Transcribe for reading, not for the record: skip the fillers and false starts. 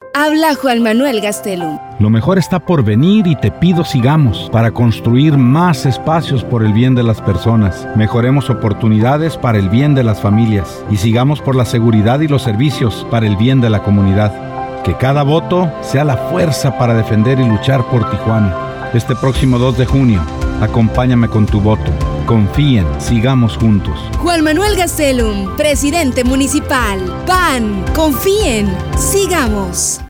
Habla Juan Manuel Gastelum. Lo mejor está por venir y te pido sigamos para construir más espacios por el bien de las personas. Mejoremos oportunidades para el bien de las familias y sigamos por la seguridad y los servicios para el bien de la comunidad. Que cada voto sea la fuerza para defender y luchar por Tijuana. Este próximo 2 de junio, acompáñame con tu voto. Confíen, sigamos juntos. Juan Manuel Gastelum, presidente municipal. PAN, confíen, sigamos.